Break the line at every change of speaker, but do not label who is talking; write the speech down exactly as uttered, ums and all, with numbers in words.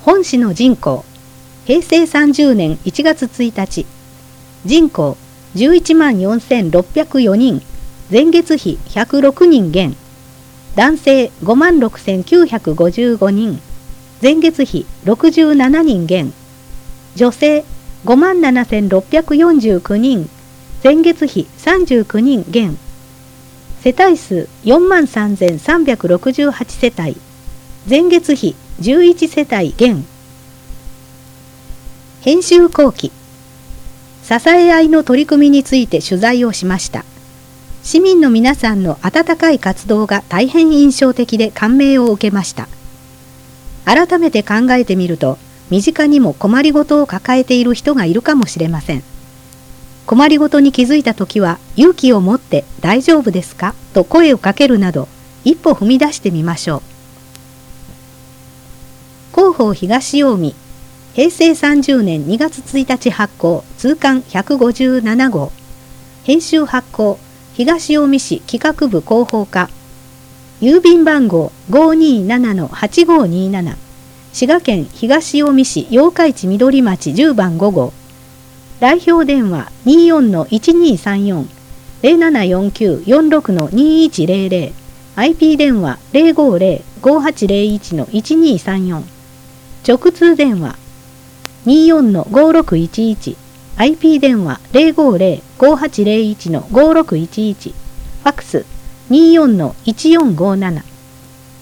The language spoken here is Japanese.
本市の人口、へいせいさんじゅうねんいちがつついたち、人口じゅういちまんよんせんろっぴゃくよにん、前月比ひゃくろくにん減、男性ごまんろくせんきゅうひゃくごじゅうごにん、前月比ろくじゅうななにん減、女性ごまんななせんろっぴゃくよんじゅうきゅうにん、前月比さんじゅうきゅうにん減、世帯数よんまんさんぜんさんびゃくろくじゅうはち世帯、前月比じゅういち世帯減。編集後期、支え合いの取り組みについて取材をしました。市民の皆さんの温かい活動が大変印象的で感銘を受けました。改めて考えてみると、身近にも困りごとを抱えている人がいるかもしれません。困りごとに気づいたときは、勇気を持って大丈夫ですかと声をかけるなど、一歩踏み出してみましょう。広報東近江、へいせいさんじゅうねんにがつついたち発行、通刊ひゃくごじゅうななごう、編集発行、東近江市企画部広報課、郵便番号 ごーにーななのはちごーにーなな、滋賀県東近江市八日市緑町じゅうばんごごう、代表電話 にーよんのいちにーさんよん、ゼロななよんきゅうよんろくのにーいちゼロゼロ、アイピー 電話 ゼロごーゼロ ごーはちゼロいちのいちにーさんよん、直通電話にーよんのごーろくいちいち、アイピー 電話 ゼロごーゼロ ごーはちゼロいちのごーろくいちいち、ファックスにーよんのいちよんごーなな。